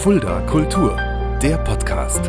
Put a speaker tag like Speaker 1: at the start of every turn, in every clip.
Speaker 1: Fulda Kultur, der Podcast.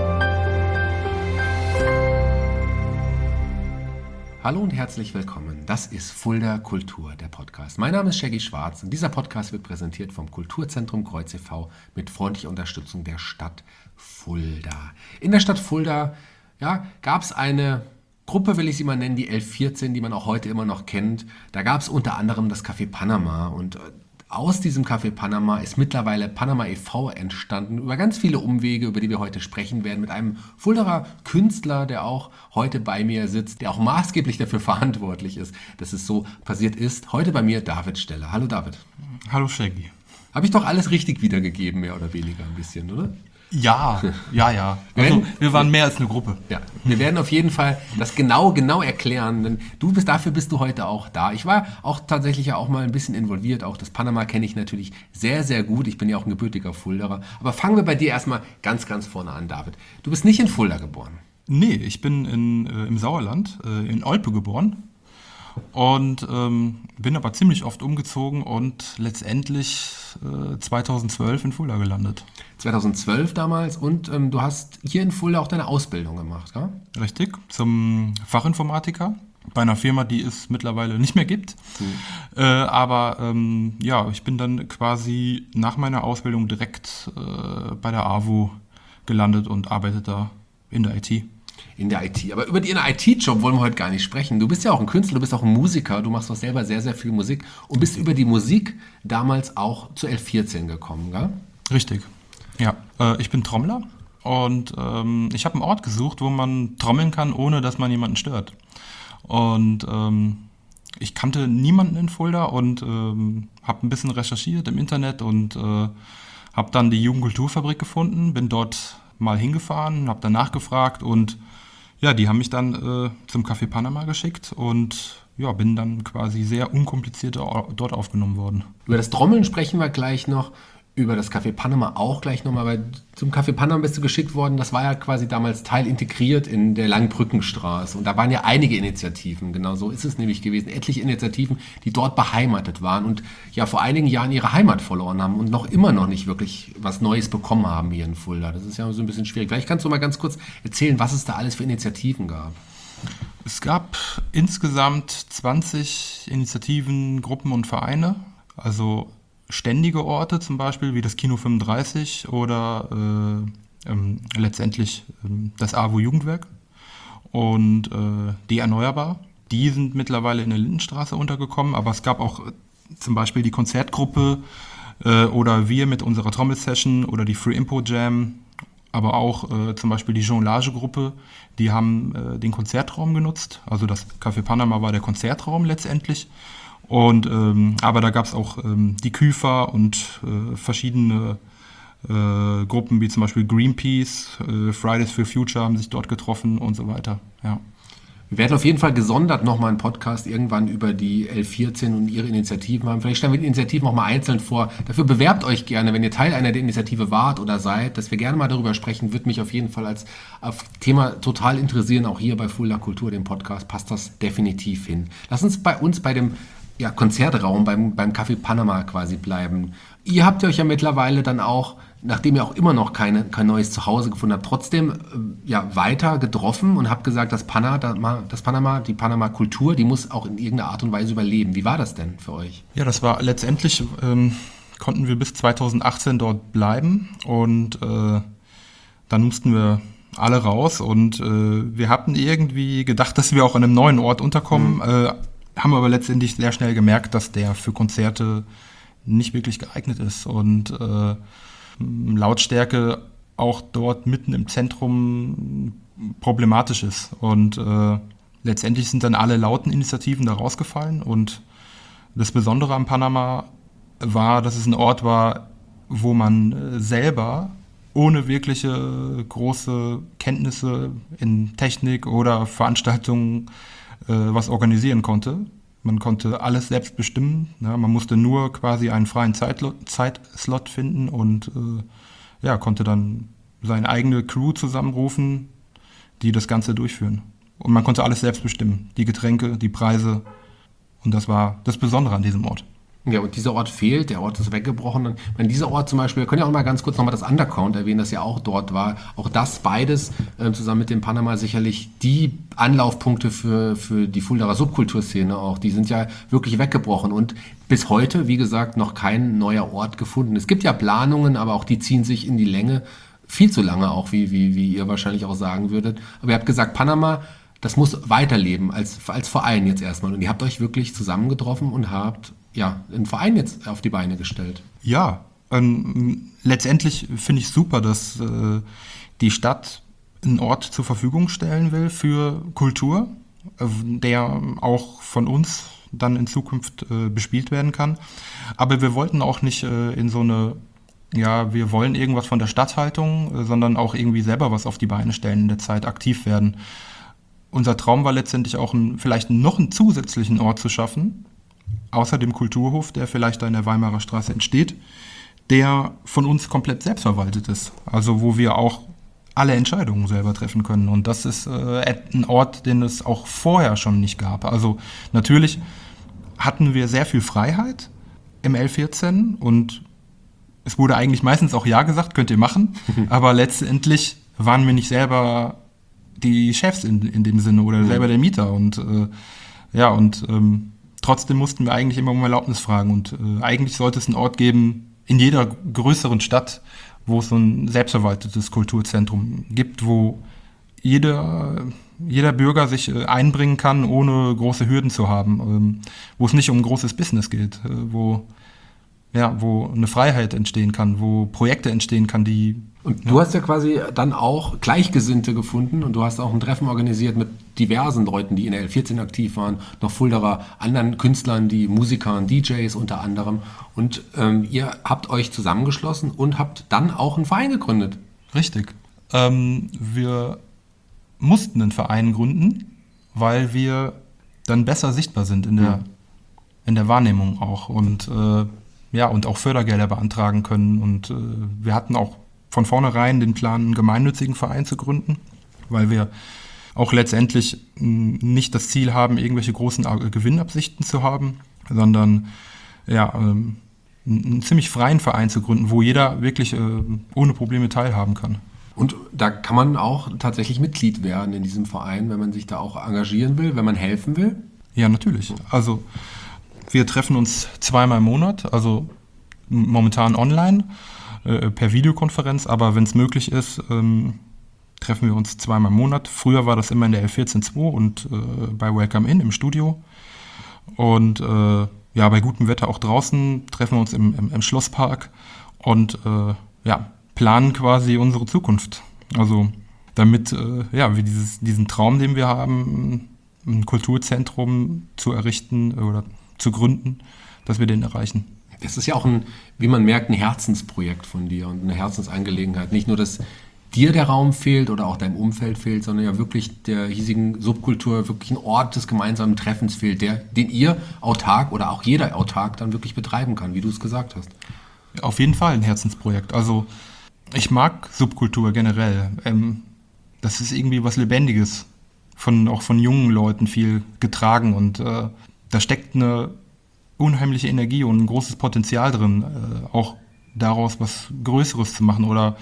Speaker 2: Hallo und herzlich willkommen. Das ist Fulda Kultur, der Podcast. Mein Name ist Shaggy Schwarz und dieser Podcast wird präsentiert vom Kulturzentrum Kreuz e.V. mit freundlicher Unterstützung der Stadt Fulda. In der Stadt Fulda gab es eine Gruppe, will ich sie mal nennen, die L14, die man auch heute immer noch kennt. Da gab es unter anderem das Café Panama und aus diesem Café Panama ist mittlerweile Panama e.V. entstanden, über ganz viele Umwege, über die wir heute sprechen werden, mit einem Fuldaer Künstler, der auch heute bei mir sitzt, der auch maßgeblich dafür verantwortlich ist, dass es so passiert ist. Heute bei mir David Steller. Hallo David.
Speaker 3: Hallo Shaggy.
Speaker 2: Habe ich doch alles richtig wiedergegeben, mehr oder weniger ein bisschen, oder?
Speaker 3: Ja. Also, wir waren mehr als eine Gruppe.
Speaker 2: Ja, wir werden auf jeden Fall das genau erklären, denn dafür bist du heute auch da. Ich war auch tatsächlich ja auch mal ein bisschen involviert, auch das Panama kenne ich natürlich sehr, sehr gut. Ich bin ja auch ein gebürtiger Fuldaer. Aber fangen wir bei dir erstmal ganz vorne an, David. Du bist nicht in Fulda geboren.
Speaker 3: Nee, ich bin im Sauerland, in Olpe geboren. Und bin aber ziemlich oft umgezogen und letztendlich 2012 in Fulda gelandet.
Speaker 2: 2012 damals und du hast hier in Fulda auch deine Ausbildung gemacht, ja?
Speaker 3: Richtig, zum Fachinformatiker bei einer Firma, die es mittlerweile nicht mehr gibt. Aber ich bin dann quasi nach meiner Ausbildung direkt bei der AWO gelandet und arbeite da in der IT.
Speaker 2: In der IT. Aber über den IT-Job wollen wir heute gar nicht sprechen. Du bist ja auch ein Künstler, du bist auch ein Musiker, du machst doch selber sehr, sehr viel Musik und bist über die Musik damals auch zu L14 gekommen, gell?
Speaker 3: Richtig, ja. Ich bin Trommler und ich habe einen Ort gesucht, wo man trommeln kann, ohne dass man jemanden stört. Und ich kannte niemanden in Fulda und habe ein bisschen recherchiert im Internet und habe dann die Jugendkulturfabrik gefunden, bin dort mal hingefahren, habe dann nachgefragt und ja, die haben mich dann zum Café Panama geschickt und ja, bin dann quasi sehr unkompliziert dort aufgenommen worden.
Speaker 2: Über das Trommeln sprechen wir gleich noch, über das Café Panama auch gleich nochmal, weil zum Café Panama bist du geschickt worden, das war ja quasi damals teilintegriert in der Langbrückenstraße und da waren ja einige Initiativen, genau so ist es nämlich gewesen, etliche Initiativen, die dort beheimatet waren und ja vor einigen Jahren ihre Heimat verloren haben und noch immer noch nicht wirklich was Neues bekommen haben hier in Fulda. Das ist ja so ein bisschen schwierig. Vielleicht kannst du mal ganz kurz erzählen, was es da alles für Initiativen gab.
Speaker 3: Es gab insgesamt 20 Initiativen, Gruppen und Vereine, also ständige Orte zum Beispiel, wie das Kino 35 oder letztendlich das AWO Jugendwerk und die Erneuerbar. Die sind mittlerweile in der Lindenstraße untergekommen, aber es gab auch zum Beispiel die Konzertgruppe oder wir mit unserer Trommelsession oder die Free Impo Jam, aber auch zum Beispiel die Jonglage-Gruppe, die haben den Konzertraum genutzt. Also das Café Panama war der Konzertraum letztendlich. Und aber da gab es auch die Küfer und verschiedene Gruppen, wie zum Beispiel Greenpeace, Fridays for Future haben sich dort getroffen und so weiter. Ja.
Speaker 2: Wir werden auf jeden Fall gesondert nochmal einen Podcast irgendwann über die L14 und ihre Initiativen haben. Vielleicht stellen wir die Initiativen auch mal einzeln vor. Dafür bewerbt euch gerne, wenn ihr Teil einer der Initiative wart oder seid, dass wir gerne mal darüber sprechen, würde mich auf jeden Fall als Thema total interessieren. Auch hier bei Fulda Kultur, dem Podcast, passt das definitiv hin. Lass uns bei dem Konzertraum beim Café Panama quasi bleiben. Ihr habt euch ja mittlerweile dann auch, nachdem ihr auch immer noch kein neues Zuhause gefunden habt, trotzdem weiter getroffen und habt gesagt, die Panama Kultur, die muss auch in irgendeiner Art und Weise überleben. Wie war das denn für euch?
Speaker 3: Ja, das war letztendlich, konnten wir bis 2018 dort bleiben und dann mussten wir alle raus und wir hatten irgendwie gedacht, dass wir auch an einem neuen Ort unterkommen, haben aber letztendlich sehr schnell gemerkt, dass der für Konzerte nicht wirklich geeignet ist und Lautstärke auch dort mitten im Zentrum problematisch ist. Und letztendlich sind dann alle lauten Initiativen da rausgefallen und das Besondere am Panama war, dass es ein Ort war, wo man selber ohne wirkliche große Kenntnisse in Technik oder Veranstaltungen was organisieren konnte. Man konnte alles selbst bestimmen. Ja, man musste nur quasi einen freien Zeitslot finden und konnte dann seine eigene Crew zusammenrufen, die das Ganze durchführen. Und man konnte alles selbst bestimmen. Die Getränke, die Preise. Und das war das Besondere an diesem Ort.
Speaker 2: Ja, und dieser Ort fehlt, der Ort ist weggebrochen. Und ich meine, dieser Ort zum Beispiel, wir können ja auch mal ganz kurz nochmal das Undercount erwähnen, das ja auch dort war. Auch das beides zusammen mit dem Panama sicherlich die Anlaufpunkte für die Fuldaer Subkulturszene auch. Die sind ja wirklich weggebrochen und bis heute, wie gesagt, noch kein neuer Ort gefunden. Es gibt ja Planungen, aber auch die ziehen sich in die Länge. Viel zu lange auch, wie ihr wahrscheinlich auch sagen würdet. Aber ihr habt gesagt, Panama, das muss weiterleben als Verein jetzt erstmal. Und ihr habt euch wirklich zusammengetroffen und habt einen Verein jetzt auf die Beine gestellt.
Speaker 3: Ja, letztendlich finde ich super, dass die Stadt einen Ort zur Verfügung stellen will für Kultur, der auch von uns dann in Zukunft bespielt werden kann. Aber wir wollten auch nicht in so eine, wir wollen irgendwas von der Stadthaltung, sondern auch irgendwie selber was auf die Beine stellen in der Zeit, aktiv werden. Unser Traum war letztendlich auch vielleicht noch einen zusätzlichen Ort zu schaffen, außer dem Kulturhof, der vielleicht da in der Weimarer Straße entsteht, der von uns komplett selbstverwaltet ist. Also wo wir auch alle Entscheidungen selber treffen können. Und das ist ein Ort, den es auch vorher schon nicht gab. Also natürlich hatten wir sehr viel Freiheit im L14 und es wurde eigentlich meistens auch ja gesagt, könnt ihr machen. Aber letztendlich waren wir nicht selber die Chefs in dem Sinne oder selber der Mieter. Und trotzdem mussten wir eigentlich immer um Erlaubnis fragen. Und eigentlich sollte es einen Ort geben in jeder größeren Stadt, wo es so ein selbstverwaltetes Kulturzentrum gibt, wo jeder Bürger sich einbringen kann, ohne große Hürden zu haben, wo es nicht um ein großes Business geht, wo eine Freiheit entstehen kann, wo Projekte entstehen kann, die...
Speaker 2: Und du hast ja quasi dann auch Gleichgesinnte gefunden und du hast auch ein Treffen organisiert mit diversen Leuten, die in der L14 aktiv waren, noch Fuldaer anderen Künstlern, die Musikern, DJs unter anderem. Und ihr habt euch zusammengeschlossen und habt dann auch einen Verein gegründet.
Speaker 3: Richtig. Wir mussten einen Verein gründen, weil wir dann besser sichtbar sind in der Wahrnehmung auch und auch Fördergelder beantragen können. Und wir hatten auch von vornherein den Plan, einen gemeinnützigen Verein zu gründen, weil wir auch letztendlich nicht das Ziel haben, irgendwelche großen Gewinnabsichten zu haben, sondern einen ziemlich freien Verein zu gründen, wo jeder wirklich ohne Probleme teilhaben kann.
Speaker 2: Und da kann man auch tatsächlich Mitglied werden in diesem Verein, wenn man sich da auch engagieren will, wenn man helfen will?
Speaker 3: Ja, natürlich. Also wir treffen uns 2-mal im Monat, also momentan online, per Videokonferenz, aber wenn es möglich ist, treffen wir uns 2-mal im Monat. Früher war das immer in der L14-2 und bei Welcome In im Studio. Und bei gutem Wetter auch draußen, treffen wir uns im Schlosspark und planen quasi unsere Zukunft. Also damit wir diesen Traum, den wir haben, ein Kulturzentrum zu errichten oder zu gründen, dass wir den erreichen.
Speaker 2: Das ist ja auch wie man merkt, ein Herzensprojekt von dir und eine Herzensangelegenheit. Nicht nur, dass dir der Raum fehlt oder auch deinem Umfeld fehlt, sondern ja wirklich der hiesigen Subkultur wirklich ein Ort des gemeinsamen Treffens fehlt, den ihr autark oder auch jeder autark dann wirklich betreiben kann, wie du es gesagt hast.
Speaker 3: Auf jeden Fall ein Herzensprojekt. Also ich mag Subkultur generell. Das ist irgendwie was Lebendiges, auch von jungen Leuten viel getragen und da steckt eine unheimliche Energie und ein großes Potenzial drin, auch daraus was Größeres zu machen oder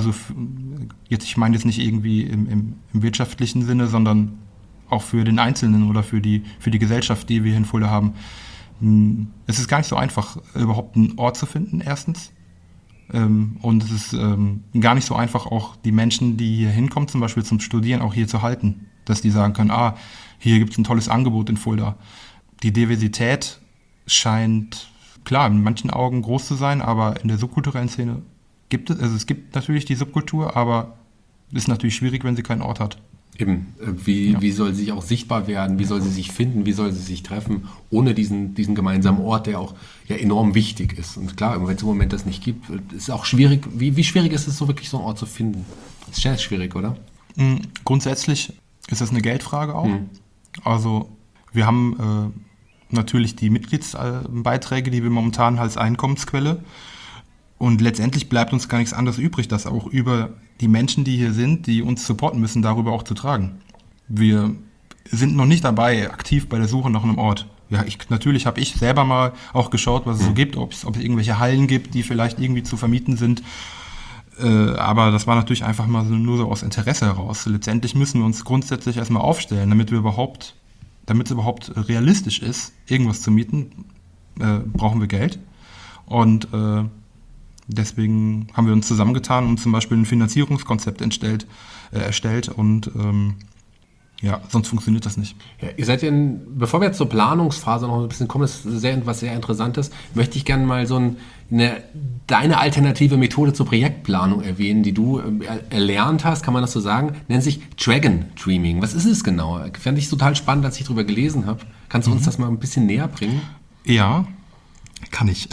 Speaker 3: ich meine jetzt nicht irgendwie im wirtschaftlichen Sinne, sondern auch für den Einzelnen oder für die Gesellschaft, die wir hier in Fulda haben. Es ist gar nicht so einfach, überhaupt einen Ort zu finden, erstens. Und es ist gar nicht so einfach, auch die Menschen, die hier hinkommen, zum Beispiel zum Studieren, auch hier zu halten. Dass die sagen können, hier gibt es ein tolles Angebot in Fulda. Die Diversität scheint, klar, in manchen Augen groß zu sein, aber in der subkulturellen Szene es gibt natürlich die Subkultur, aber es ist natürlich schwierig, wenn sie keinen Ort hat.
Speaker 2: Eben, wie soll sie sich auch sichtbar werden, wie soll sie sich finden, wie soll sie sich treffen, ohne diesen gemeinsamen Ort, der auch enorm wichtig ist. Und klar, wenn es im Moment das nicht gibt, ist es auch schwierig. Wie schwierig ist es, so wirklich so einen Ort zu finden? Das ist sehr schwierig, oder?
Speaker 3: Grundsätzlich ist das eine Geldfrage auch. Also wir haben natürlich die Mitgliedsbeiträge, die wir momentan als Einkommensquelle. Und letztendlich bleibt uns gar nichts anderes übrig, das auch über die Menschen, die hier sind, die uns supporten müssen, darüber auch zu tragen. Wir sind noch nicht dabei, aktiv bei der Suche nach einem Ort. natürlich habe ich selber mal auch geschaut, was es so gibt, ob es irgendwelche Hallen gibt, die vielleicht irgendwie zu vermieten sind. Aber das war natürlich einfach mal nur so aus Interesse heraus. Letztendlich müssen wir uns grundsätzlich erstmal aufstellen, damit es überhaupt realistisch ist, irgendwas zu mieten, brauchen wir Geld. Und deswegen haben wir uns zusammengetan und zum Beispiel ein Finanzierungskonzept erstellt und sonst funktioniert das nicht.
Speaker 2: Ja, ihr seid bevor wir jetzt zur Planungsphase noch ein bisschen kommen, das ist was sehr Interessantes, möchte ich gerne mal deine alternative Methode zur Projektplanung erwähnen, die du erlernt hast, kann man das so sagen, nennt sich Dragon Dreaming. Was ist es genau? Fand ich total spannend, als ich darüber gelesen habe. Kannst du uns das mal ein bisschen näher bringen?
Speaker 3: Ja, kann ich.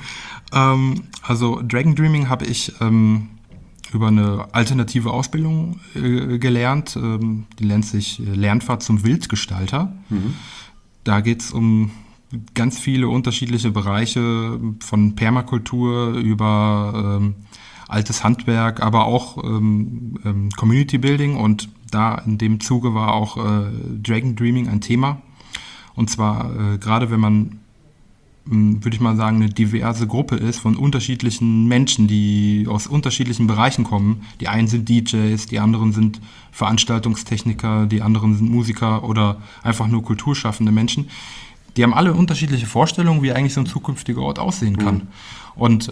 Speaker 3: Also Dragon Dreaming habe ich über eine alternative Ausbildung gelernt. Die nennt sich Lernfahrt zum Wildgestalter. Da geht es um ganz viele unterschiedliche Bereiche, von Permakultur über altes Handwerk, aber auch Community Building. Und da in dem Zuge war auch Dragon Dreaming ein Thema. Und zwar gerade wenn man, würde ich mal sagen, eine diverse Gruppe ist von unterschiedlichen Menschen, die aus unterschiedlichen Bereichen kommen. Die einen sind DJs, die anderen sind Veranstaltungstechniker, die anderen sind Musiker oder einfach nur kulturschaffende Menschen. Die haben alle unterschiedliche Vorstellungen, wie eigentlich so ein zukünftiger Ort aussehen kann. Und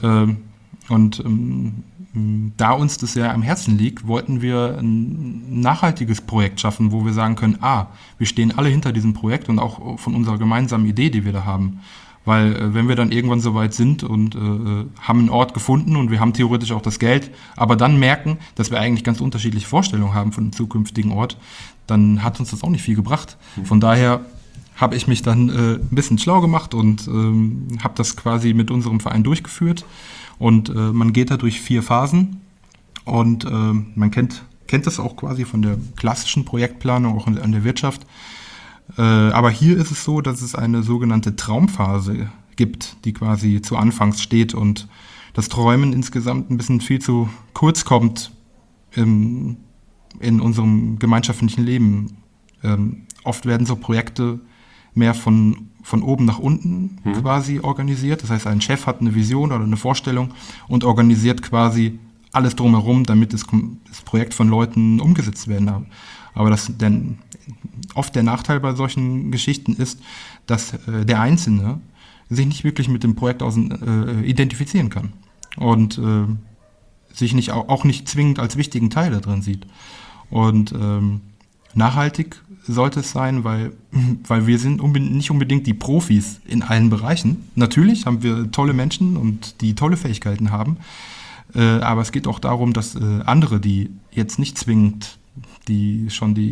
Speaker 3: da uns das ja am Herzen liegt, wollten wir ein nachhaltiges Projekt schaffen, wo wir sagen können, wir stehen alle hinter diesem Projekt und auch von unserer gemeinsamen Idee, die wir da haben. Weil wenn wir dann irgendwann soweit sind und haben einen Ort gefunden und wir haben theoretisch auch das Geld, aber dann merken, dass wir eigentlich ganz unterschiedliche Vorstellungen haben von einem zukünftigen Ort, dann hat uns das auch nicht viel gebracht. Von daher habe ich mich dann ein bisschen schlau gemacht und habe das quasi mit unserem Verein durchgeführt. Und man geht da durch 4 Phasen und man kennt das auch quasi von der klassischen Projektplanung, auch an der Wirtschaft. Aber hier ist es so, dass es eine sogenannte Traumphase gibt, die quasi zu Anfangs steht und das Träumen insgesamt ein bisschen viel zu kurz kommt in unserem gemeinschaftlichen Leben. Oft werden so Projekte mehr von oben nach unten quasi organisiert. Das heißt, ein Chef hat eine Vision oder eine Vorstellung und organisiert quasi alles drumherum, damit das Projekt von Leuten umgesetzt werden kann. Aber oft der Nachteil bei solchen Geschichten ist, dass der Einzelne sich nicht wirklich mit dem Projekt identifizieren kann und sich auch nicht zwingend als wichtigen Teil da drin sieht. Und nachhaltig sollte es sein, weil wir sind nicht unbedingt die Profis in allen Bereichen. Natürlich haben wir tolle Menschen und die tolle Fähigkeiten haben, aber es geht auch darum, dass andere, die jetzt nicht zwingend die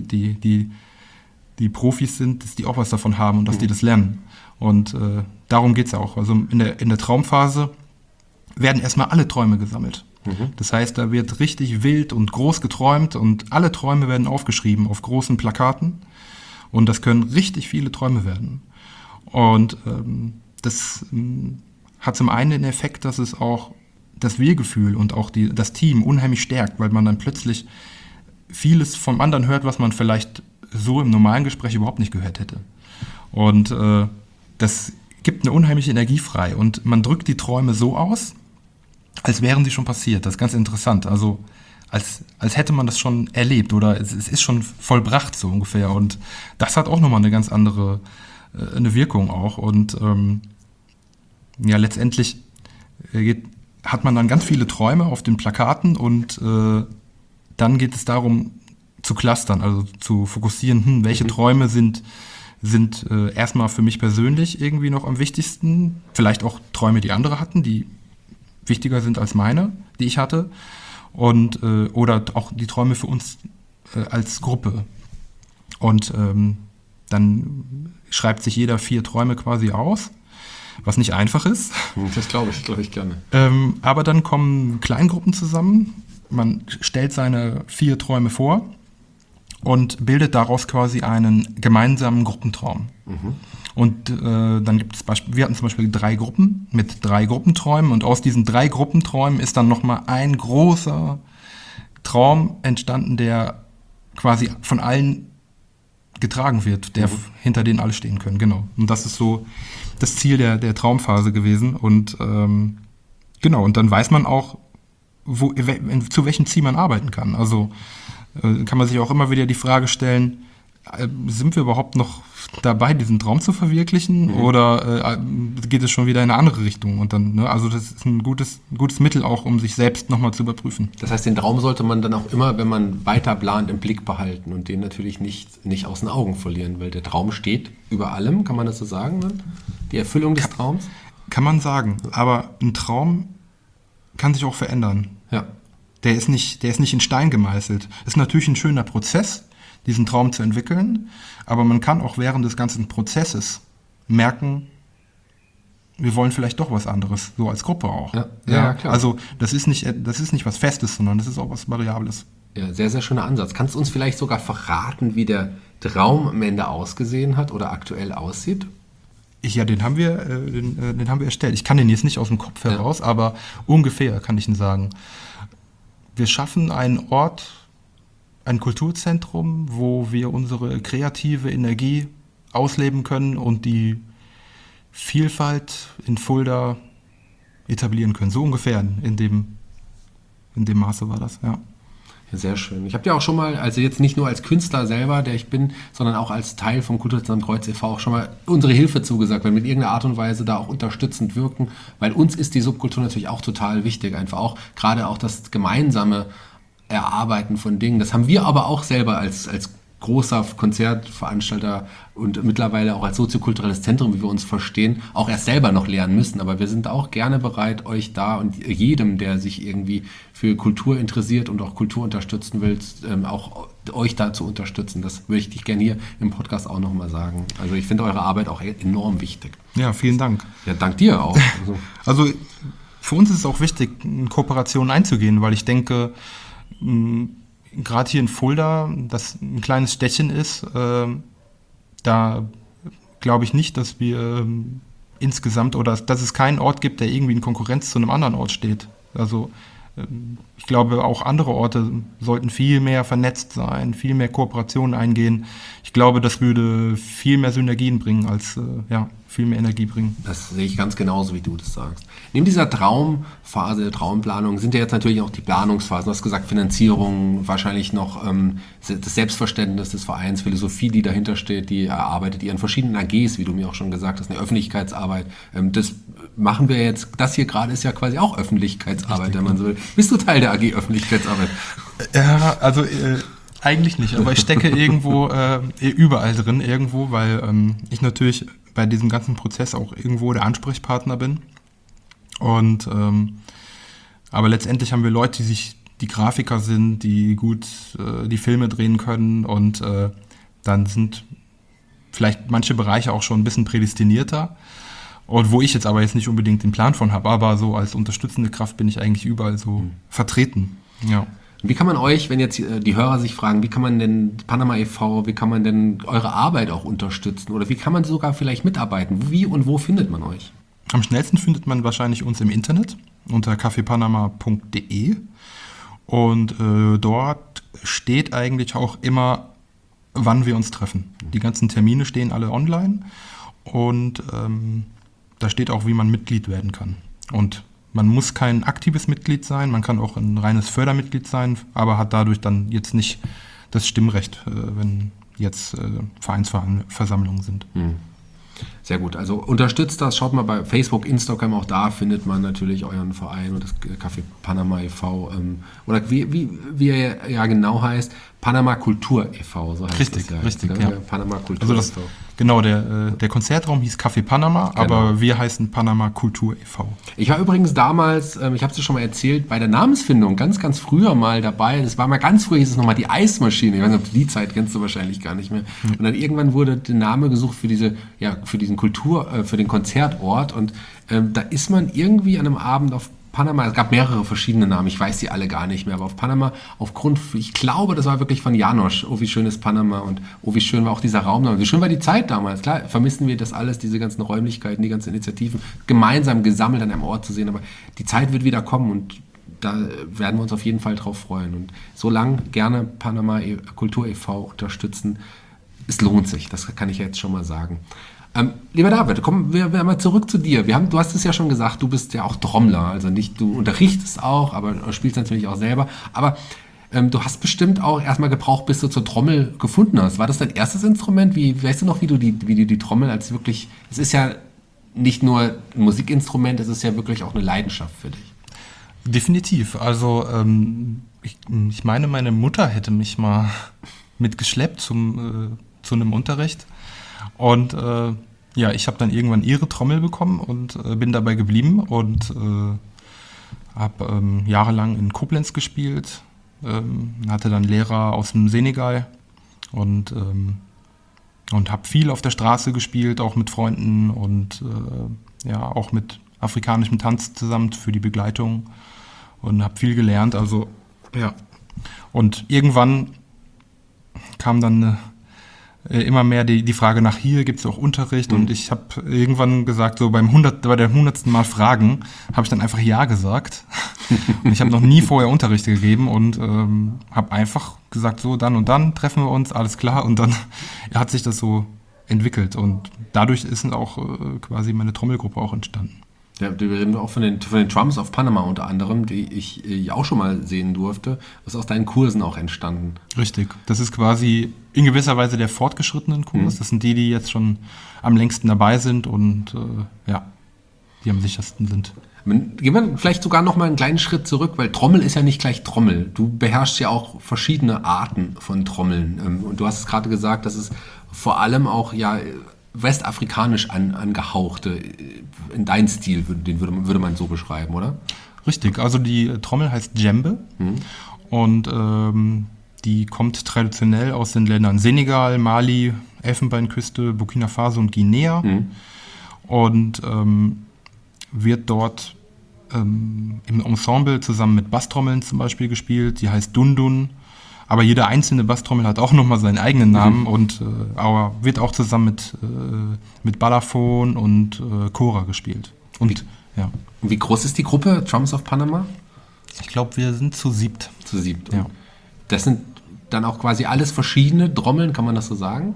Speaker 3: Profis sind, dass die auch was davon haben und dass die das lernen. Und darum geht es auch. Also in der Traumphase werden erstmal alle Träume gesammelt. Das heißt, da wird richtig wild und groß geträumt und alle Träume werden aufgeschrieben auf großen Plakaten. Und das können richtig viele Träume werden. Und das hat zum einen den Effekt, dass es auch das Wir-Gefühl und auch das Team unheimlich stärkt, weil man dann plötzlich vieles vom anderen hört, was man vielleicht so im normalen Gespräch überhaupt nicht gehört hätte. Und das gibt eine unheimliche Energie frei. Und man drückt die Träume so aus, als wären sie schon passiert. Das ist ganz interessant. Also als hätte man das schon erlebt oder es ist schon vollbracht so ungefähr. Und das hat auch nochmal eine ganz andere eine Wirkung auch. Und letztendlich hat man dann ganz viele Träume auf den Plakaten und dann geht es darum zu clustern, also zu fokussieren, welche Träume sind erstmal für mich persönlich irgendwie noch am wichtigsten. Vielleicht auch Träume, die andere hatten, die wichtiger sind als meine, die ich hatte. Und oder auch die Träume für uns als Gruppe. Und dann schreibt sich jeder 4 Träume quasi aus, was nicht einfach ist.
Speaker 2: Das glaube ich gerne.
Speaker 3: Aber dann kommen Kleingruppen zusammen, man stellt seine 4 Träume vor und bildet daraus quasi einen gemeinsamen Gruppentraum. Und dann gibt es wir hatten zum Beispiel 3 Gruppen mit 3 Gruppenträumen und aus diesen 3 Gruppenträumen ist dann nochmal ein großer Traum entstanden, der quasi von allen getragen wird, hinter denen alle stehen können, genau. Und das ist so das Ziel der Traumphase gewesen. Und genau, und dann weiß man auch, zu welchem Ziel man arbeiten kann. Also kann man sich auch immer wieder die Frage stellen, sind wir überhaupt noch dabei, diesen Traum zu verwirklichen, oder geht es schon wieder in eine andere Richtung? Und dann, also das ist ein gutes Mittel auch, um sich selbst nochmal zu überprüfen.
Speaker 2: Das heißt, den Traum sollte man dann auch immer, wenn man weiter plant, im Blick behalten und den natürlich nicht aus den Augen verlieren, weil der Traum steht über allem, kann man das so sagen? Dann? Die Erfüllung des Traums?
Speaker 3: Kann man sagen, aber ein Traum kann sich auch verändern.
Speaker 2: Ja.
Speaker 3: Der ist nicht in Stein gemeißelt. Ist natürlich ein schöner Prozess, diesen Traum zu entwickeln, aber man kann auch während des ganzen Prozesses merken, wir wollen vielleicht doch was anderes, so als Gruppe auch.
Speaker 2: Ja, klar.
Speaker 3: Also das ist nicht was Festes, sondern das ist auch was Variables.
Speaker 2: Ja, sehr, sehr schöner Ansatz. Kannst du uns vielleicht sogar verraten, wie der Traum am Ende ausgesehen hat oder aktuell aussieht?
Speaker 3: Ja, den haben wir erstellt. Ich kann den jetzt nicht aus dem Kopf heraus, aber ungefähr kann ich Ihnen sagen. Wir schaffen einen Ort, ein Kulturzentrum, wo wir unsere kreative Energie ausleben können und die Vielfalt in Fulda etablieren können. So ungefähr in dem Maße war das, ja.
Speaker 2: Ja, sehr schön. Ich habe dir auch schon mal, also jetzt nicht nur als Künstler selber, der ich bin, sondern auch als Teil vom Kulturzentrum Kreuz e.V. auch schon mal unsere Hilfe zugesagt, weil wir mit irgendeiner Art und Weise da auch unterstützend wirken, weil uns ist die Subkultur natürlich auch total wichtig, einfach auch, gerade auch das gemeinsame Erarbeiten von Dingen. Das haben wir aber auch selber als großer Konzertveranstalter und mittlerweile auch als soziokulturelles Zentrum, wie wir uns verstehen, auch erst selber noch lernen müssen. Aber wir sind auch gerne bereit, euch da und jedem, der sich irgendwie für Kultur interessiert und auch Kultur unterstützen will, auch euch da zu unterstützen. Das würde ich dich gerne hier im Podcast auch nochmal sagen. Also ich finde eure Arbeit auch enorm wichtig.
Speaker 3: Ja, vielen Dank.
Speaker 2: Ja, dank dir auch.
Speaker 3: Also für uns ist es auch wichtig, in Kooperationen einzugehen, weil ich denke, gerade hier in Fulda, das ein kleines Städtchen ist, da glaube ich nicht, dass wir insgesamt oder dass es keinen Ort gibt, der irgendwie in Konkurrenz zu einem anderen Ort steht. Also ich glaube, auch andere Orte sollten viel mehr vernetzt sein, viel mehr Kooperationen eingehen. Ich glaube, das würde viel mehr Synergien bringen, als viel mehr Energie bringen.
Speaker 2: Das sehe ich ganz genauso, wie du das sagst. Neben dieser Traumphase der Traumplanung sind ja jetzt natürlich auch die Planungsphasen. Du hast gesagt, Finanzierung, wahrscheinlich noch das Selbstverständnis des Vereins, Philosophie, die dahinter steht, die erarbeitet ihr in verschiedenen AGs, wie du mir auch schon gesagt hast, eine Öffentlichkeitsarbeit. Das machen wir jetzt, das hier gerade ist ja quasi auch Öffentlichkeitsarbeit, richtig, wenn man so will. Bist du Teil der AG Öffentlichkeitsarbeit?
Speaker 3: Ja, also eigentlich nicht, aber ich stecke irgendwo überall drin, irgendwo, weil ich natürlich bei diesem ganzen Prozess auch irgendwo der Ansprechpartner bin. Und aber letztendlich haben wir Leute, die Grafiker sind, die gut die Filme drehen können, und dann sind vielleicht manche Bereiche auch schon ein bisschen prädestinierter. Und wo ich jetzt aber jetzt nicht unbedingt den Plan von habe, aber so als unterstützende Kraft bin ich eigentlich überall so vertreten. Ja.
Speaker 2: Wie kann man euch, wenn jetzt die Hörer sich fragen, wie kann man denn Panama e.V., wie kann man denn eure Arbeit auch unterstützen oder wie kann man sogar vielleicht mitarbeiten? Wie und wo findet man euch?
Speaker 3: Am schnellsten findet man wahrscheinlich uns im Internet unter cafepanama.de, und dort steht eigentlich auch immer, wann wir uns treffen. Die ganzen Termine stehen alle online, und da steht auch, wie man Mitglied werden kann. Und man muss kein aktives Mitglied sein, man kann auch ein reines Fördermitglied sein, aber hat dadurch dann jetzt nicht das Stimmrecht, wenn jetzt Vereinsversammlungen sind.
Speaker 2: Sehr gut, also unterstützt das, schaut mal bei Facebook, Instagram, auch da findet man natürlich euren Verein und das Café Panama e.V. Oder wie er ja genau heißt, Panama Kultur e.V., so heißt
Speaker 3: richtig,
Speaker 2: das ja.
Speaker 3: Richtig,
Speaker 2: ja.
Speaker 3: ja.
Speaker 2: Panama Kultur
Speaker 3: e.V. Genau, der Konzertraum hieß Café Panama, genau. Aber wir heißen Panama Kultur e.V.
Speaker 2: Ich war übrigens damals, ich habe es dir schon mal erzählt, bei der Namensfindung ganz, ganz früher mal dabei. Das war mal ganz früh, hieß es nochmal die Eismaschine. Ich weiß nicht, ob du die Zeit kennst du wahrscheinlich gar nicht mehr. Und dann irgendwann wurde der Name gesucht für für den Konzertort. Und da ist man irgendwie an einem Abend auf Panama, es gab mehrere verschiedene Namen, ich weiß sie alle gar nicht mehr, aber auf Panama ich glaube, das war wirklich von Janosch, oh wie schön ist Panama und oh wie schön war auch dieser Raum damals, wie schön war die Zeit damals, klar, vermissen wir das alles, diese ganzen Räumlichkeiten, die ganzen Initiativen, gemeinsam gesammelt an einem Ort zu sehen, aber die Zeit wird wieder kommen und da werden wir uns auf jeden Fall drauf freuen und so lang gerne Panama Kultur e.V. unterstützen. es lohnt sich, das kann ich jetzt schon mal sagen. Lieber David, kommen wir mal zurück zu dir. Du hast es ja schon gesagt, du bist ja auch Trommler, also nicht, du unterrichtest auch, aber spielst natürlich auch selber. Aber du hast bestimmt auch erstmal gebraucht, bis du zur Trommel gefunden hast. War das dein erstes Instrument? Weißt du noch, wie du die Trommel als wirklich, es ist ja nicht nur ein Musikinstrument, es ist ja wirklich auch eine Leidenschaft für dich.
Speaker 3: Definitiv. Also ich meine, meine Mutter hätte mich mal mitgeschleppt zu einem Unterricht. Und ich habe dann irgendwann ihre Trommel bekommen und bin dabei geblieben und habe jahrelang in Koblenz gespielt, hatte dann Lehrer aus dem Senegal und habe viel auf der Straße gespielt, auch mit Freunden und auch mit afrikanischem Tanz zusammen für die Begleitung und habe viel gelernt. Also ja. Und irgendwann kam dann immer mehr die Frage nach, hier gibt es auch Unterricht und ich habe irgendwann gesagt, so bei der 100. Mal Fragen, habe ich dann einfach Ja gesagt und ich habe noch nie vorher Unterricht gegeben und habe einfach gesagt, so dann und dann treffen wir uns, alles klar, und dann hat sich das so entwickelt und dadurch ist auch quasi meine Trommelgruppe auch entstanden.
Speaker 2: Ja, wir reden auch von den Drums of Panama unter anderem, die ich auch schon mal sehen durfte. Das ist aus deinen Kursen auch entstanden.
Speaker 3: Richtig. Das ist quasi in gewisser Weise der fortgeschrittenen Kurs. Das sind die jetzt schon am längsten dabei sind und die am sichersten sind.
Speaker 2: Gehen wir vielleicht sogar noch mal einen kleinen Schritt zurück, weil Trommel ist ja nicht gleich Trommel. Du beherrschst ja auch verschiedene Arten von Trommeln. Und du hast es gerade gesagt, dass es vor allem auch westafrikanisch angehauchte, in deinen Stil, den würde man so beschreiben, oder?
Speaker 3: Richtig, also die Trommel heißt Djembe und die kommt traditionell aus den Ländern Senegal, Mali, Elfenbeinküste, Burkina Faso und Guinea und wird dort im Ensemble zusammen mit Basstrommeln zum Beispiel gespielt, die heißt Dundun. Aber jede einzelne Basstrommel hat auch nochmal seinen eigenen Namen und aber wird auch zusammen mit Balafon und Kora gespielt. Und
Speaker 2: wie groß ist die Gruppe Drums of Panama?
Speaker 3: Ich glaube, wir sind zu siebt.
Speaker 2: Zu siebt.
Speaker 3: Ja.
Speaker 2: Das sind dann auch quasi alles verschiedene Trommeln, kann man das so sagen?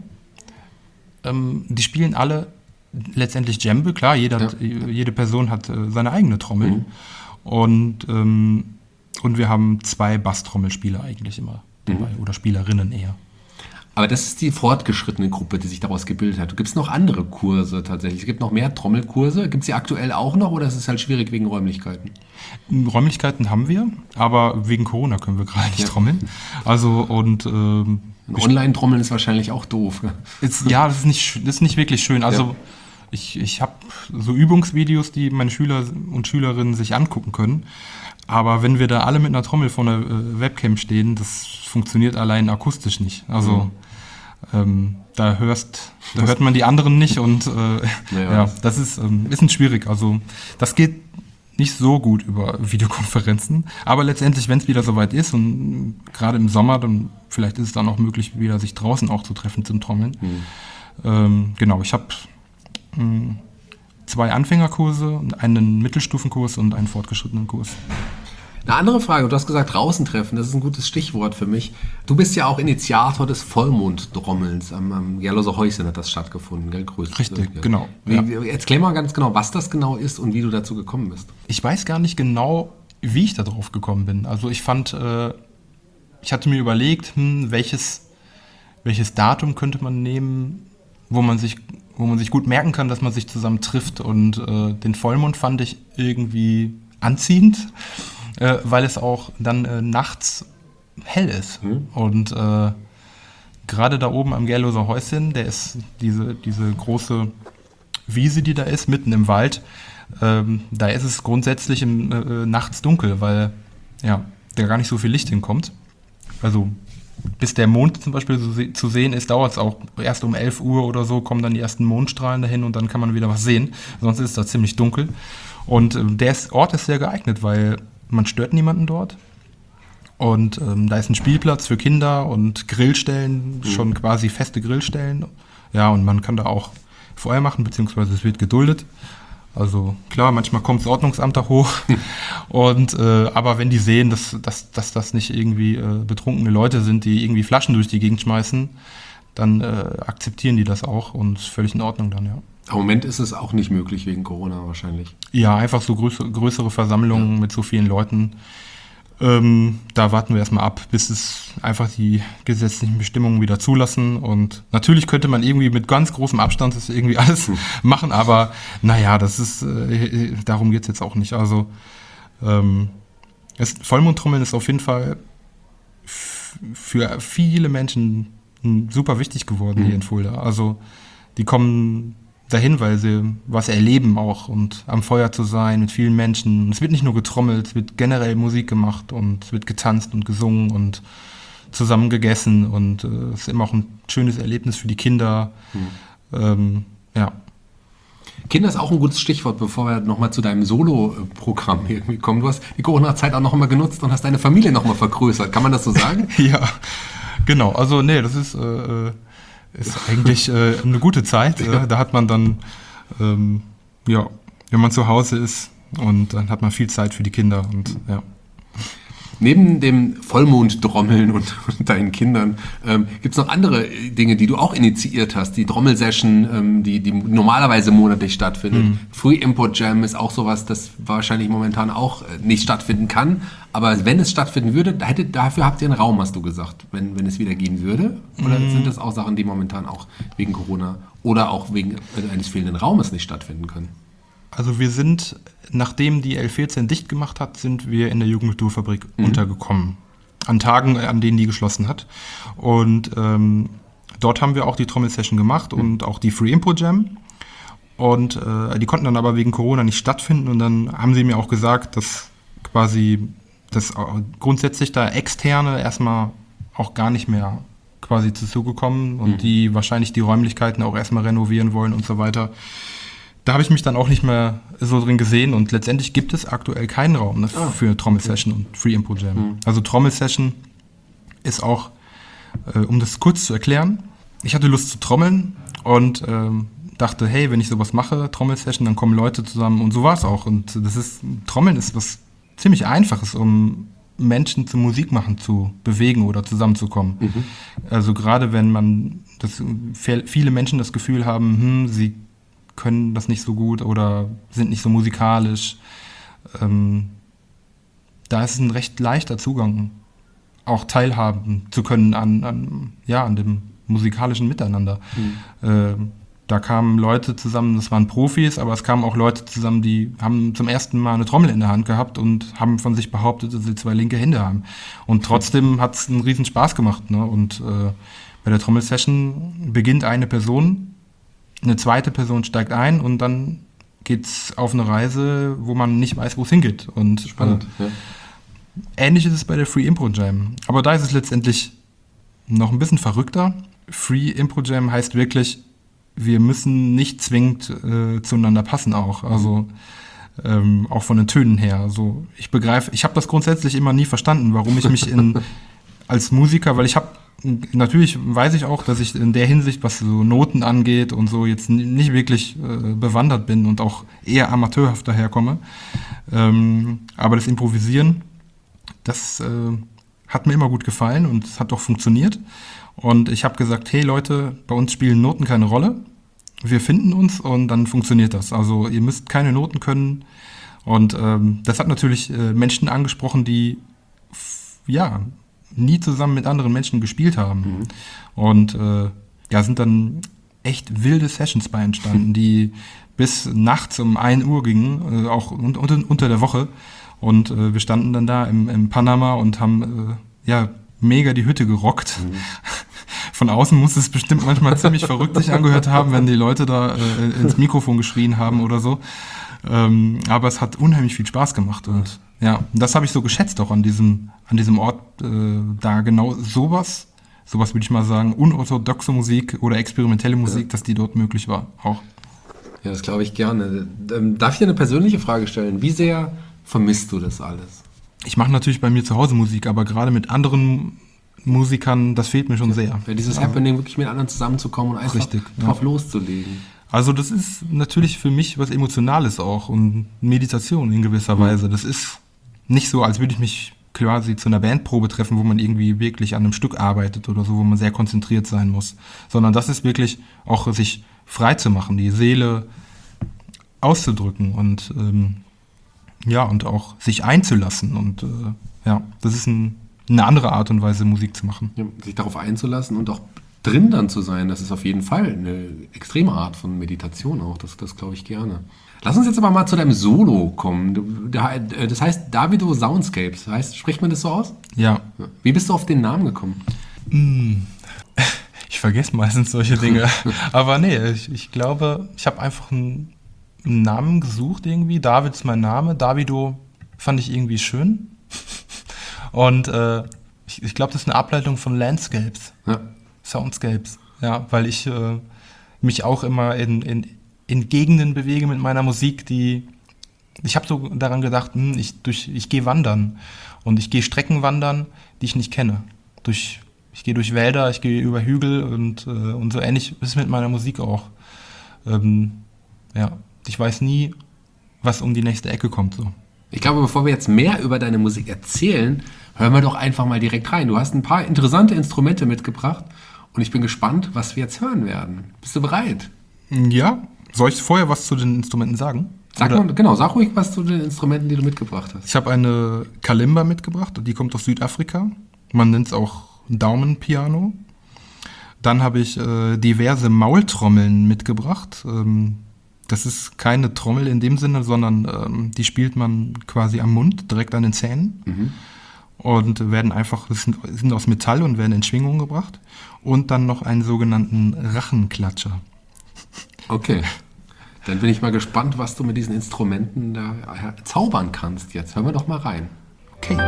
Speaker 3: Die spielen alle letztendlich Djembe, klar, jede Person hat seine eigene Trommel. Und wir haben 2 Basstrommelspieler eigentlich immer dabei oder Spielerinnen eher.
Speaker 2: Aber das ist die fortgeschrittene Gruppe, die sich daraus gebildet hat. Gibt es noch andere Kurse tatsächlich? Es gibt noch mehr Trommelkurse. Gibt es die aktuell auch noch oder ist es halt schwierig wegen Räumlichkeiten?
Speaker 3: Räumlichkeiten haben wir, aber wegen Corona können wir gerade nicht trommeln. Also
Speaker 2: Online-Trommeln ist wahrscheinlich auch doof.
Speaker 3: Das ist nicht wirklich schön. Also ich habe so Übungsvideos, die meine Schüler und Schülerinnen sich angucken können. Aber wenn wir da alle mit einer Trommel vor einer Webcam stehen, das funktioniert allein akustisch nicht. Also da hört man die anderen nicht und das ist ein bisschen schwierig. Also das geht nicht so gut über Videokonferenzen. Aber letztendlich, wenn es wieder soweit ist und gerade im Sommer, dann vielleicht ist es dann auch möglich, wieder sich draußen auch zu treffen zum Trommeln. Ich habe 2 Anfängerkurse, einen Mittelstufenkurs und einen fortgeschrittenen Kurs.
Speaker 2: Eine andere Frage, du hast gesagt draußen treffen, das ist ein gutes Stichwort für mich. Du bist ja auch Initiator des Vollmond-Trommelns. Am Gerloser Häuschen hat das stattgefunden, gell?
Speaker 3: Richtig, genau.
Speaker 2: Erklär mal ganz genau, was das genau ist und wie du dazu gekommen bist.
Speaker 3: Ich weiß gar nicht genau, wie ich da drauf gekommen bin. Also ich hatte mir überlegt, welches Datum könnte man nehmen, wo man sich gut merken kann, dass man sich zusammen trifft. Und den Vollmond fand ich irgendwie anziehend, weil es auch dann nachts hell ist. Und gerade da oben am Gerloser Häuschen, der ist diese große Wiese, die da ist, mitten im Wald, da ist es grundsätzlich nachts dunkel, weil da gar nicht so viel Licht hinkommt. Also bis der Mond zum Beispiel zu sehen ist, dauert es auch erst um 11 Uhr oder so, kommen dann die ersten Mondstrahlen dahin und dann kann man wieder was sehen. Sonst ist es da ziemlich dunkel. Und der Ort ist sehr geeignet, weil man stört niemanden dort. Und da ist ein Spielplatz für Kinder und Grillstellen, schon quasi feste Grillstellen. Ja, und man kann da auch Feuer machen, beziehungsweise es wird geduldet. Also klar, manchmal kommt das Ordnungsamt da hoch. Aber wenn die sehen, dass das nicht irgendwie betrunkene Leute sind, die irgendwie Flaschen durch die Gegend schmeißen, dann akzeptieren die das auch und ist völlig in Ordnung dann, ja.
Speaker 2: Im Moment ist es auch nicht möglich wegen Corona wahrscheinlich.
Speaker 3: Ja, einfach so größere Versammlungen mit so vielen Leuten. Da warten wir erstmal ab, bis es einfach die gesetzlichen Bestimmungen wieder zulassen. Und natürlich könnte man irgendwie mit ganz großem Abstand das irgendwie alles machen, aber naja, das ist, darum geht's jetzt auch nicht. Also Vollmondtrommeln ist auf jeden Fall für viele Menschen super wichtig geworden hier in Fulda. Also die kommen dahin, weil sie was erleben auch und am Feuer zu sein mit vielen Menschen. Es wird nicht nur getrommelt, es wird generell Musik gemacht und es wird getanzt und gesungen und zusammen gegessen und es ist immer auch ein schönes Erlebnis für die Kinder. Ja.
Speaker 2: Kinder ist auch ein gutes Stichwort, bevor wir nochmal zu deinem Solo-Programm irgendwie kommen. Du hast die Corona-Zeit auch nochmal genutzt und hast deine Familie nochmal vergrößert. Kann man das so sagen?
Speaker 3: Ja, genau. Also nee, das ist eigentlich eine gute Zeit. Da hat man dann, wenn man zu Hause ist und dann hat man viel Zeit für die Kinder und ja.
Speaker 2: Neben dem Vollmonddrommeln und deinen Kindern gibt es noch andere Dinge, die du auch initiiert hast. Die Trommelsession, die normalerweise monatlich stattfindet. Free Import Jam ist auch sowas, das wahrscheinlich momentan auch nicht stattfinden kann. Aber wenn es stattfinden würde, dafür habt ihr einen Raum, hast du gesagt, wenn es wieder gehen würde? Oder sind das auch Sachen, die momentan auch wegen Corona oder auch wegen eines fehlenden Raumes nicht stattfinden können?
Speaker 3: Also wir sind, nachdem die L14 dicht gemacht hat, sind wir in der Jugendkulturfabrik untergekommen. An Tagen, an denen die geschlossen hat. Und dort haben wir auch die Trommelsession gemacht und auch die Free Import Jam. Und die konnten dann aber wegen Corona nicht stattfinden. Und dann haben sie mir auch gesagt, dass quasi das grundsätzlich da Externe erstmal auch gar nicht mehr quasi zu Zuge kommen und die wahrscheinlich die Räumlichkeiten auch erstmal renovieren wollen und so weiter. Da habe ich mich dann auch nicht mehr so drin gesehen und letztendlich gibt es aktuell keinen Raum für Trommelsession und Free Import Jam. Also Trommelsession ist auch, um das kurz zu erklären, ich hatte Lust zu trommeln und dachte, hey, wenn ich sowas mache, Trommelsession, dann kommen Leute zusammen und so war es auch. Und Trommeln ist was ziemlich Einfaches, um Menschen zum Musik machen zu bewegen oder zusammenzukommen. Also gerade wenn viele Menschen das Gefühl haben, sie können das nicht so gut oder sind nicht so musikalisch. Da ist es ein recht leichter Zugang, auch teilhaben zu können an dem musikalischen Miteinander. Da kamen Leute zusammen, das waren Profis, aber es kamen auch Leute zusammen, die haben zum ersten Mal eine Trommel in der Hand gehabt und haben von sich behauptet, dass sie 2 linke Hände haben. Und trotzdem hat es einen riesen Spaß gemacht. Ne? Und bei der Trommelsession beginnt eine Person, eine zweite Person steigt ein und dann geht's auf eine Reise, wo man nicht weiß, wo es hingeht. Und
Speaker 2: spannend. Ja.
Speaker 3: Ähnlich ist es bei der Free Impro Jam. Aber da ist es letztendlich noch ein bisschen verrückter. Free Impro Jam heißt wirklich, wir müssen nicht zwingend zueinander passen auch. Also auch von den Tönen her. Also ich habe das grundsätzlich immer nie verstanden, warum ich mich als Musiker, weil natürlich weiß ich auch, dass ich in der Hinsicht, was so Noten angeht und so, jetzt nicht wirklich bewandert bin und auch eher amateurhaft daherkomme. Aber das Improvisieren, das hat mir immer gut gefallen und es hat auch funktioniert. Und ich habe gesagt, hey Leute, bei uns spielen Noten keine Rolle. Wir finden uns und dann funktioniert das. Also ihr müsst keine Noten können. Und das hat natürlich Menschen angesprochen, die nie zusammen mit anderen Menschen gespielt haben. Und sind dann echt wilde Sessions bei entstanden, die bis nachts um 1 Uhr gingen, auch unter der Woche. Und wir standen dann da im Panama und haben mega die Hütte gerockt. Von außen muss es bestimmt manchmal ziemlich verrückt sich angehört haben, wenn die Leute da ins Mikrofon geschrien haben oder so. Aber es hat unheimlich viel Spaß gemacht. Und ja, das habe ich so geschätzt auch an diesem Ort, da genau sowas würde ich mal sagen, unorthodoxe Musik oder experimentelle Musik, dass die dort möglich war auch.
Speaker 2: Ja, das glaube ich gerne. Darf ich dir eine persönliche Frage stellen? Wie sehr vermisst du das alles?
Speaker 3: Ich mache natürlich bei mir zu Hause Musik, aber gerade mit anderen Musikern, das fehlt mir schon sehr.
Speaker 2: Ja, dieses Happening, wirklich mit anderen zusammenzukommen und einfach drauf loszulegen.
Speaker 3: Also das ist natürlich für mich was Emotionales auch und Meditation in gewisser Weise. Das ist nicht so, als würde ich mich quasi zu einer Bandprobe treffen, wo man irgendwie wirklich an einem Stück arbeitet oder so, wo man sehr konzentriert sein muss. Sondern das ist wirklich auch sich frei zu machen, die Seele auszudrücken und und auch sich einzulassen. Und das ist eine andere Art und Weise, Musik zu machen.
Speaker 2: Ja, sich darauf einzulassen und auch drin dann zu sein, das ist auf jeden Fall eine extreme Art von Meditation auch. Das glaube ich gerne. Lass uns jetzt aber mal zu deinem Solo kommen. Das heißt Davido Soundscapes. Spricht man das so aus?
Speaker 3: Ja.
Speaker 2: Wie bist du auf den Namen gekommen?
Speaker 3: Ich vergesse meistens solche Dinge. Aber nee, ich glaube, ich habe einfach einen Namen gesucht irgendwie. David ist mein Name. Davido fand ich irgendwie schön. Und ich glaube, das ist eine Ableitung von Landscapes.
Speaker 2: Ja.
Speaker 3: Soundscapes. Ja, weil ich mich auch immer in Gegenden bewege mit meiner Musik, ich habe so daran gedacht, ich gehe wandern und ich gehe Strecken wandern, die ich nicht kenne. Ich gehe durch Wälder, ich gehe über Hügel und so ähnlich ist es mit meiner Musik auch. Ich weiß nie, was um die nächste Ecke kommt. So.
Speaker 2: Ich glaube, bevor wir jetzt mehr über deine Musik erzählen, hören wir doch einfach mal direkt rein. Du hast ein paar interessante Instrumente mitgebracht und ich bin gespannt, was wir jetzt hören werden. Bist du bereit?
Speaker 3: Ja. Soll ich vorher was zu den Instrumenten sagen?
Speaker 2: Sag ruhig was zu den Instrumenten, die du mitgebracht hast.
Speaker 3: Ich habe eine Kalimba mitgebracht, die kommt aus Südafrika. Man nennt es auch Daumenpiano. Dann habe ich diverse Maultrommeln mitgebracht. Das ist keine Trommel in dem Sinne, sondern die spielt man quasi am Mund, direkt an den Zähnen. Mhm. Und werden sind aus Metall und werden in Schwingung gebracht. Und dann noch einen sogenannten Rachenklatscher.
Speaker 2: Okay, dann bin ich mal gespannt, was du mit diesen Instrumenten da zaubern kannst jetzt. Hören wir doch mal rein.
Speaker 3: Okay.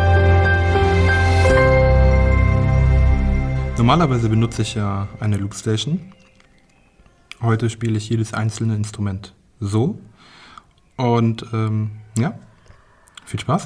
Speaker 3: Normalerweise benutze ich ja eine Loopstation. Heute spiele ich jedes einzelne Instrument so. Und viel Spaß.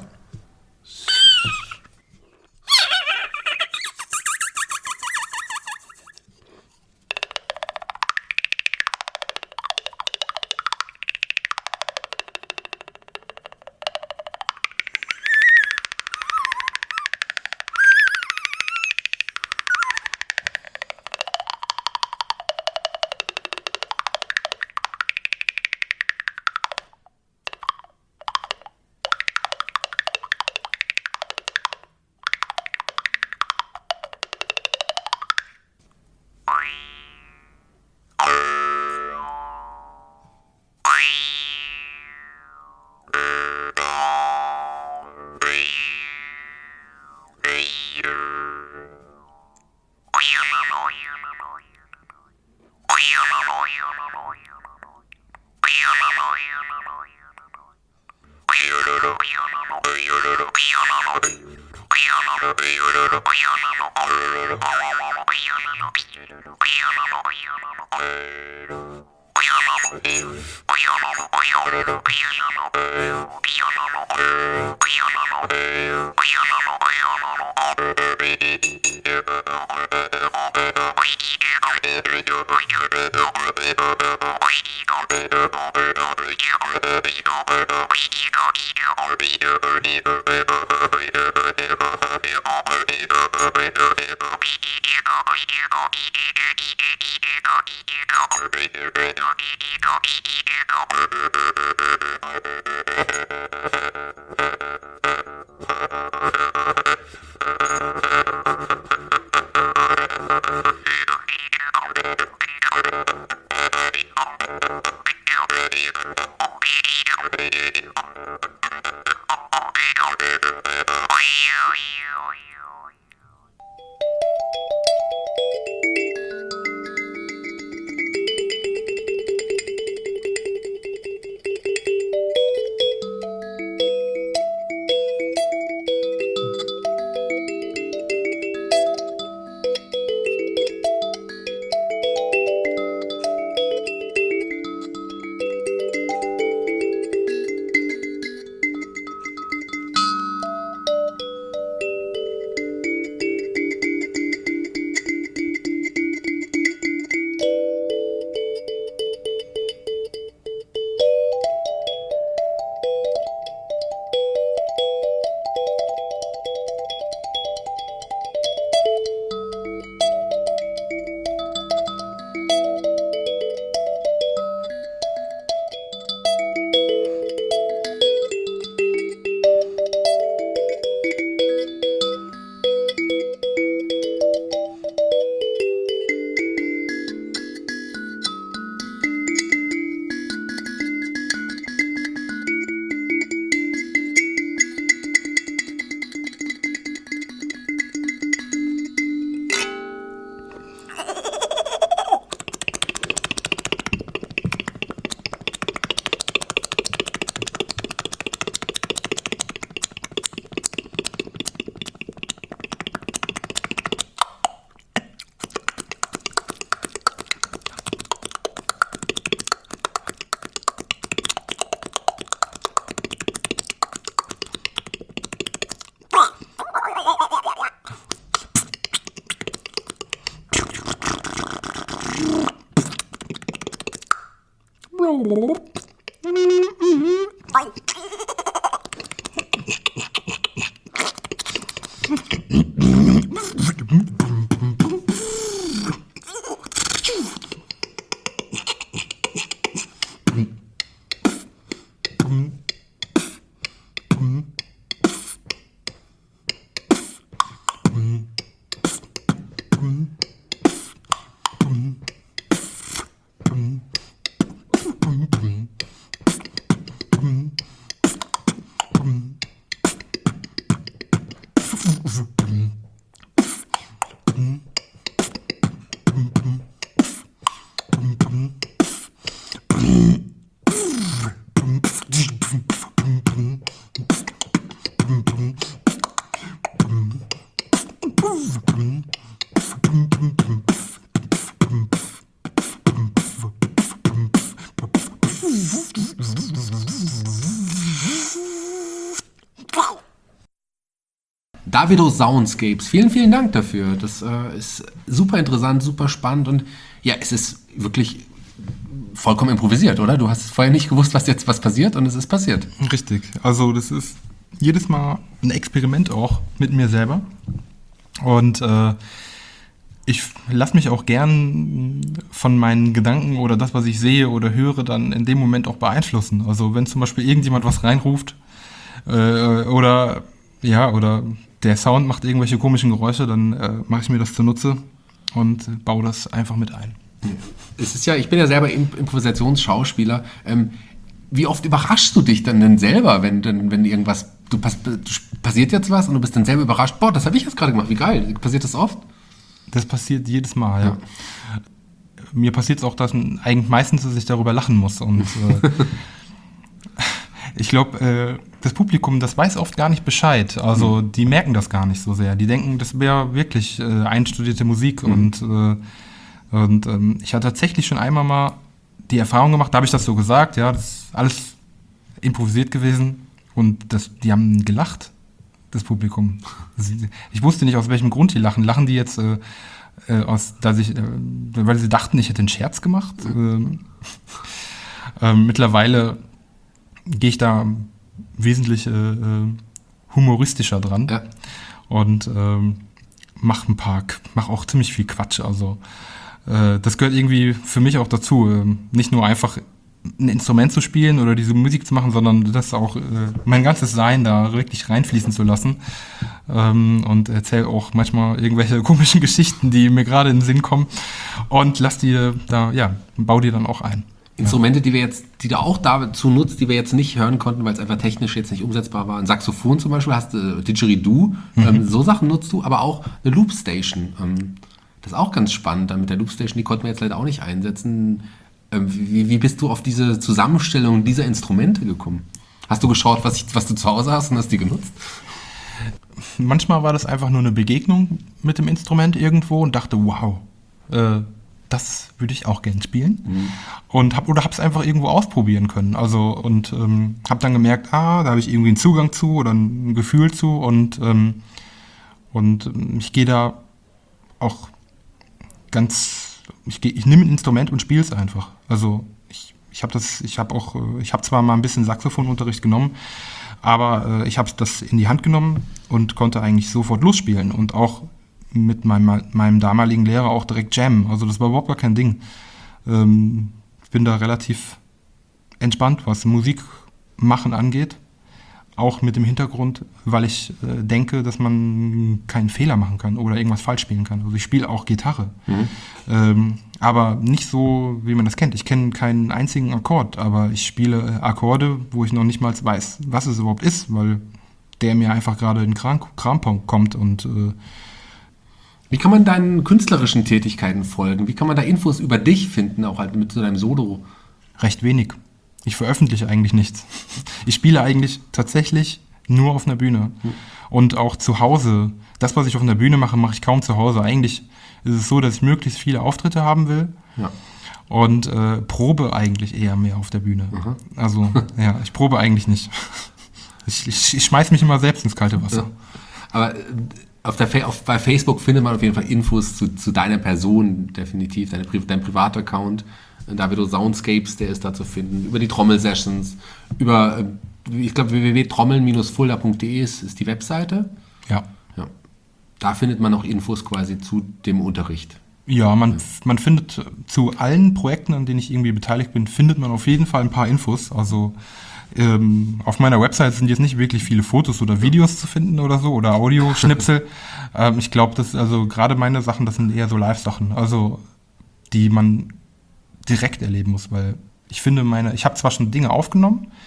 Speaker 2: Davido Soundscapes, vielen, vielen Dank dafür. Das ist super interessant, super spannend und ja, es ist wirklich vollkommen improvisiert, oder? Du hast vorher nicht gewusst, was passiert und es ist passiert.
Speaker 3: Richtig. Also das ist jedes Mal ein Experiment auch mit mir selber. Und ich lasse mich auch gern von meinen Gedanken oder das, was ich sehe oder höre, dann in dem Moment auch beeinflussen. Also wenn zum Beispiel irgendjemand was reinruft oder der Sound macht irgendwelche komischen Geräusche, dann mache ich mir das zunutze und baue das einfach mit ein.
Speaker 2: Es ist ja, ich bin ja selber Improvisationsschauspieler. Wie oft überraschst du dich dann denn selber, wenn irgendwas, passiert jetzt was und du bist dann selber überrascht, boah, das habe ich jetzt gerade gemacht, wie geil. Passiert das oft?
Speaker 3: Das passiert jedes Mal, ja. Mir passiert es auch, dass eigentlich meistens, dass ich darüber lachen muss. Und ich glaube, das Publikum, das weiß oft gar nicht Bescheid. Also die merken das gar nicht so sehr. Die denken, das wäre wirklich einstudierte Musik. Und ich hatte tatsächlich schon einmal mal die Erfahrung gemacht, da habe ich das so gesagt, ja, das ist alles improvisiert gewesen. Und die haben gelacht, das Publikum. Ich wusste nicht, aus welchem Grund die lachen. Lachen die jetzt, weil sie dachten, ich hätte einen Scherz gemacht? Mittlerweile gehe ich da wesentlich humoristischer dran und mach auch ziemlich viel Quatsch. Also das gehört irgendwie für mich auch dazu, nicht nur einfach ein Instrument zu spielen oder diese Musik zu machen, sondern das auch mein ganzes Sein da wirklich reinfließen zu lassen und erzähle auch manchmal irgendwelche komischen Geschichten, die mir gerade in den Sinn kommen und baue die dann auch ein.
Speaker 2: Instrumente, die du auch dazu nutzt, die wir jetzt nicht hören konnten, weil es einfach technisch jetzt nicht umsetzbar war. Ein Saxophon zum Beispiel, hast du Didgeridoo, so Sachen nutzt du, aber auch eine Loopstation. Das ist auch ganz spannend. Dann mit der Loopstation, die konnten wir jetzt leider auch nicht einsetzen. Wie bist du auf diese Zusammenstellung dieser Instrumente gekommen? Hast du geschaut, was du zu Hause hast und hast die genutzt?
Speaker 3: Manchmal war das einfach nur eine Begegnung mit dem Instrument irgendwo und dachte, wow, das würde ich auch gern spielen. Und habe es einfach irgendwo ausprobieren können. Also und habe dann gemerkt, da habe ich irgendwie einen Zugang zu oder ein Gefühl zu und ich gehe da auch ich nehme ein Instrument und spiele es einfach. Also ich habe zwar mal ein bisschen Saxophonunterricht genommen, aber ich habe das in die Hand genommen und konnte eigentlich sofort losspielen und auch mit meinem damaligen Lehrer auch direkt jammen. Also das war überhaupt gar kein Ding. Ich bin da relativ entspannt, was Musik machen angeht. Auch mit dem Hintergrund, weil ich denke, dass man keinen Fehler machen kann oder irgendwas falsch spielen kann. Also ich spiele auch Gitarre. Aber nicht so, wie man das kennt. Ich kenne keinen einzigen Akkord, aber ich spiele Akkorde, wo ich noch nicht mal weiß, was es überhaupt ist, weil der mir einfach gerade in den Kram kommt und
Speaker 2: wie kann man deinen künstlerischen Tätigkeiten folgen? Wie kann man da Infos über dich finden, auch halt mit so deinem Solo?
Speaker 3: Recht wenig. Ich veröffentliche eigentlich nichts. Ich spiele eigentlich tatsächlich nur auf einer Bühne. Und auch zu Hause. Das, was ich auf einer Bühne mache, mache ich kaum zu Hause. Eigentlich ist es so, dass ich möglichst viele Auftritte haben will. Ja. Und probe eigentlich eher mehr auf der Bühne. Also, ich probe eigentlich nicht. Ich schmeiß mich immer selbst ins kalte Wasser.
Speaker 2: Ja. Aber bei Facebook findet man auf jeden Fall Infos zu deiner Person, definitiv, dein Privataccount. Davido Soundscapes, der ist da zu finden, über die Trommelsessions, über, ich glaube, www.trommeln-fulda.de ist die Webseite.
Speaker 3: Ja.
Speaker 2: Da findet man auch Infos quasi zu dem Unterricht.
Speaker 3: Ja, man findet zu allen Projekten, an denen ich irgendwie beteiligt bin, findet man auf jeden Fall ein paar Infos. Also auf meiner Website sind jetzt nicht wirklich viele Fotos oder Videos zu finden oder so oder Audioschnipsel. Ich glaube, also gerade meine Sachen, das sind eher so Live-Sachen, also die man direkt erleben muss, weil ich finde ich habe zwar schon Dinge aufgenommen,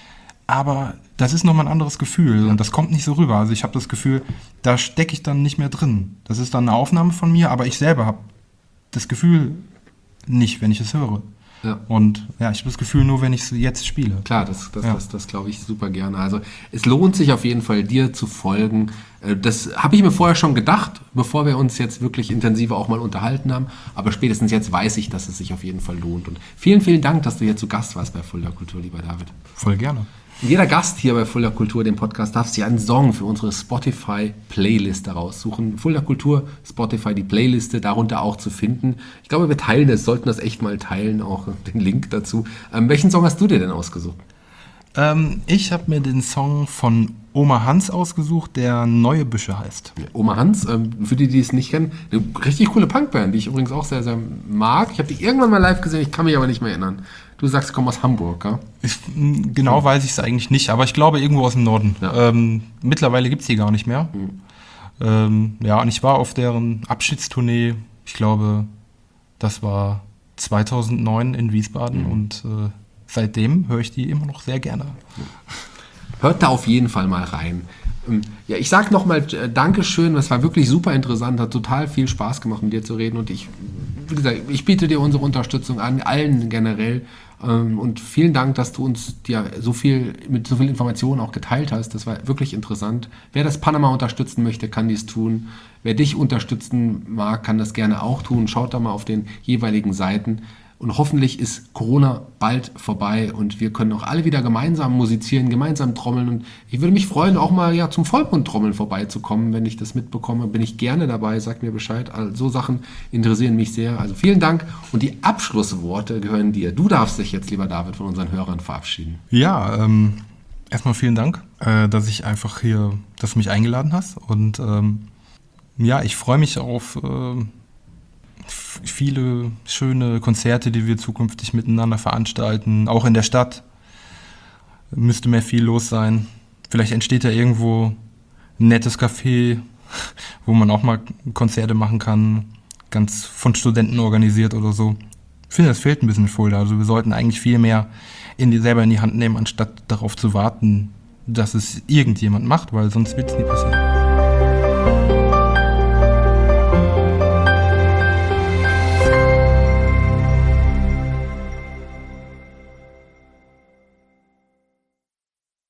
Speaker 3: aber das ist nochmal ein anderes Gefühl und das kommt nicht so rüber. Also ich habe das Gefühl, da stecke ich dann nicht mehr drin. Das ist dann eine Aufnahme von mir, aber ich selber habe das Gefühl nicht, wenn ich es höre.
Speaker 2: Ja.
Speaker 3: Und ja, ich habe das Gefühl nur, wenn ich es jetzt spiele.
Speaker 2: Klar, das glaube ich super gerne. Also es lohnt sich auf jeden Fall, dir zu folgen. Das habe ich mir vorher schon gedacht, bevor wir uns jetzt wirklich intensiver auch mal unterhalten haben. Aber spätestens jetzt weiß ich, dass es sich auf jeden Fall lohnt. Und vielen, vielen Dank, dass du hier zu Gast warst bei Fulda Kultur, lieber David.
Speaker 3: Voll gerne.
Speaker 2: Jeder Gast hier bei Fulda Kultur, dem Podcast, darf sich einen Song für unsere Spotify-Playliste raussuchen. Fulda Kultur, Spotify, die Playliste, darunter auch zu finden. Ich glaube, wir teilen es, sollten das echt mal teilen, auch den Link dazu. Welchen Song hast du dir denn ausgesucht?
Speaker 3: Ich habe mir den Song von Oma Hans ausgesucht, der Neue Büsche heißt.
Speaker 2: Oma Hans, für die es nicht kennen, eine richtig coole Punkband, die ich übrigens auch sehr, sehr mag. Ich habe die irgendwann mal live gesehen, ich kann mich aber nicht mehr erinnern. Du sagst, du kommst aus Hamburg, ja?
Speaker 3: Genau weiß ich es eigentlich nicht, aber ich glaube irgendwo aus dem Norden.
Speaker 2: Ja.
Speaker 3: Mittlerweile gibt es die gar nicht mehr. Und ich war auf deren Abschiedstournee, ich glaube, das war 2009 in Wiesbaden und seitdem höre ich die immer noch sehr gerne.
Speaker 2: Hört da auf jeden Fall mal rein. Ja, ich sage nochmal Dankeschön, das war wirklich super interessant, hat total viel Spaß gemacht, mit dir zu reden und wie gesagt, ich biete dir unsere Unterstützung an, allen generell und vielen Dank, dass du uns mit so viel Informationen auch geteilt hast, das war wirklich interessant. Wer das Panama unterstützen möchte, kann dies tun. Wer dich unterstützen mag, kann das gerne auch tun. Schaut da mal auf den jeweiligen Seiten. Und hoffentlich ist Corona bald vorbei und wir können auch alle wieder gemeinsam musizieren, gemeinsam trommeln. Und ich würde mich freuen, auch mal zum Vollmond-Trommeln vorbeizukommen. Wenn ich das mitbekomme, bin ich gerne dabei. Sagt mir Bescheid. Also, so Sachen interessieren mich sehr. Also vielen Dank. Und die Abschlussworte gehören dir. Du darfst dich jetzt, lieber David, von unseren Hörern verabschieden.
Speaker 3: Ja, erstmal vielen Dank, dass du mich eingeladen hast. Und ich freue mich auf viele schöne Konzerte, die wir zukünftig miteinander veranstalten, auch in der Stadt. Müsste mehr viel los sein. Vielleicht entsteht ja irgendwo ein nettes Café, wo man auch mal Konzerte machen kann, ganz von Studenten organisiert oder so. Ich finde, das fehlt ein bisschen in Fulda. Also wir sollten eigentlich viel mehr selber in die Hand nehmen, anstatt darauf zu warten, dass es irgendjemand macht, weil sonst wird es nie passieren.